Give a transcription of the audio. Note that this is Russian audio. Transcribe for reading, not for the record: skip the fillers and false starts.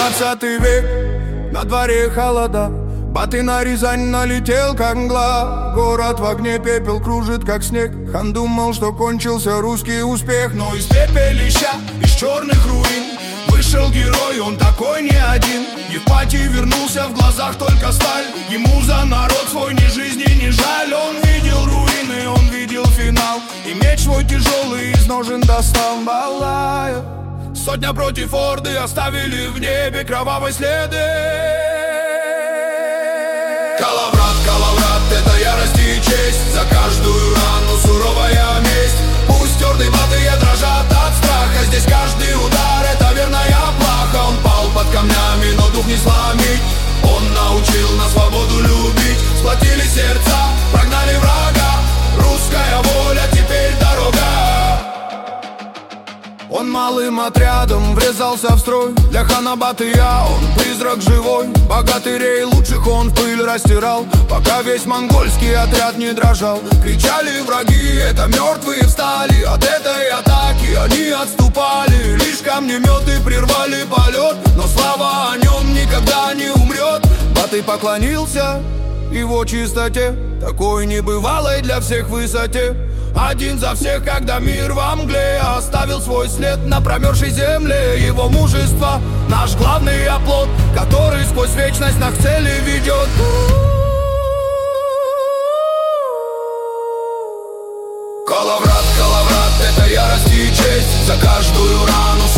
19 век, на дворе холода. Баты на Рязань налетел, как мгла. Город в огне, пепел кружит, как снег. Хан думал, что кончился русский успех, но из пепелища, из черных руин вышел герой, он такой не один. Евпатий вернулся, в глазах только сталь. Ему за народ свой ни жизни, ни жаль. Он видел руины, он видел финал, и меч свой тяжелый из ножен достал. Балая, сотня против орды, оставили в небе кровавые следы. Калаврат, Калаврат, это ярость и честь. За каждую рану суровая месть. Пусть орды батыя дрожат от страха. Здесь каждый удар — это верная плаха. Он пал под камнями, но дух не сломить. Он научил на свободу любить. Сплотили сердца, прогнали врага. Русская воля, теперь дорога. Он малым отрядом врезался в строй. Для хана Батыя он призрак живой. Богатырей лучших он в пыль растирал, пока весь монгольский отряд не дрожал. Кричали враги, это мертвые встали. От этой атаки они отступали. Лишь камнеметы прервали полет, но слава о нем никогда не умрет. Батый поклонился его чистоте, такой небывалой для всех высоте. Один за всех, когда мир во мгле оставил свой след на промерзшей земле. Его мужество — наш главный оплот, который сквозь вечность нас к цели ведет. Калаврат, Калаврат, это ярость и честь. За каждую рану